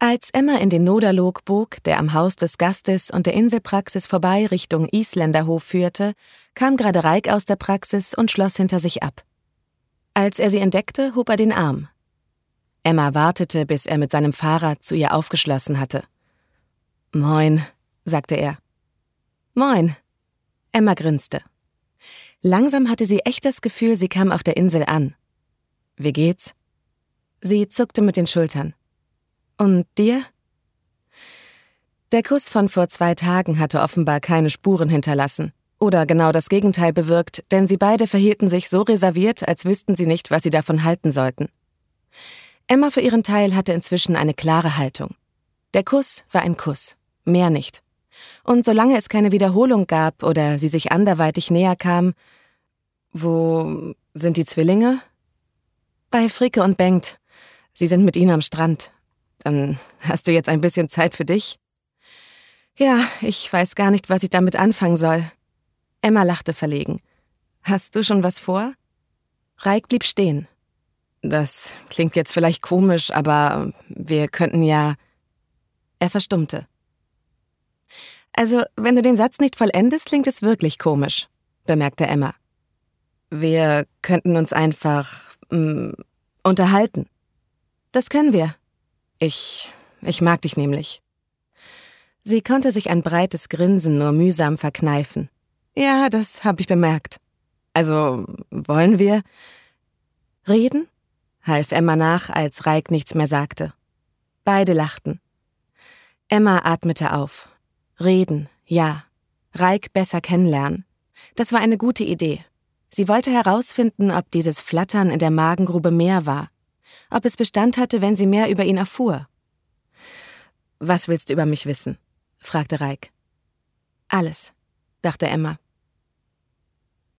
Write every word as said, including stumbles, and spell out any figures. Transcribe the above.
Als Emma in den Nodalog bog, der am Haus des Gastes und der Inselpraxis vorbei Richtung Isländerhof führte, kam gerade Raik aus der Praxis und schloss hinter sich ab. Als er sie entdeckte, hob er den Arm. Emma wartete, bis er mit seinem Fahrrad zu ihr aufgeschlossen hatte. »Moin«, sagte er. »Moin«. Emma grinste. Langsam hatte sie echt das Gefühl, sie kam auf der Insel an. »Wie geht's?« Sie zuckte mit den Schultern. »Und dir?« Der Kuss von vor zwei Tagen hatte offenbar keine Spuren hinterlassen. Oder genau das Gegenteil bewirkt, denn sie beide verhielten sich so reserviert, als wüssten sie nicht, was sie davon halten sollten. Emma für ihren Teil hatte inzwischen eine klare Haltung. Der Kuss war ein Kuss, mehr nicht. Und solange es keine Wiederholung gab oder sie sich anderweitig näher kam... »Wo sind die Zwillinge?« »Bei Fricke und Bengt. Sie sind mit ihnen am Strand. Dann hast du jetzt ein bisschen Zeit für dich?« »Ja, ich weiß gar nicht, was ich damit anfangen soll.« Emma lachte verlegen. »Hast du schon was vor?« Raik blieb stehen. »Das klingt jetzt vielleicht komisch, aber wir könnten ja...« Er verstummte. »Also, wenn du den Satz nicht vollendest, klingt es wirklich komisch«, bemerkte Emma. »Wir könnten uns einfach... Mh, unterhalten.« »Das können wir. Ich... ich mag dich nämlich.« Sie konnte sich ein breites Grinsen nur mühsam verkneifen. »Ja, das habe ich bemerkt. Also, wollen wir...« »Reden?«, half Emma nach, als Raik nichts mehr sagte. Beide lachten. Emma atmete auf. Reden, ja. Raik besser kennenlernen. Das war eine gute Idee. Sie wollte herausfinden, ob dieses Flattern in der Magengrube mehr war. Ob es Bestand hatte, wenn sie mehr über ihn erfuhr. »Was willst du über mich wissen?«, fragte Raik. »Alles«, dachte Emma.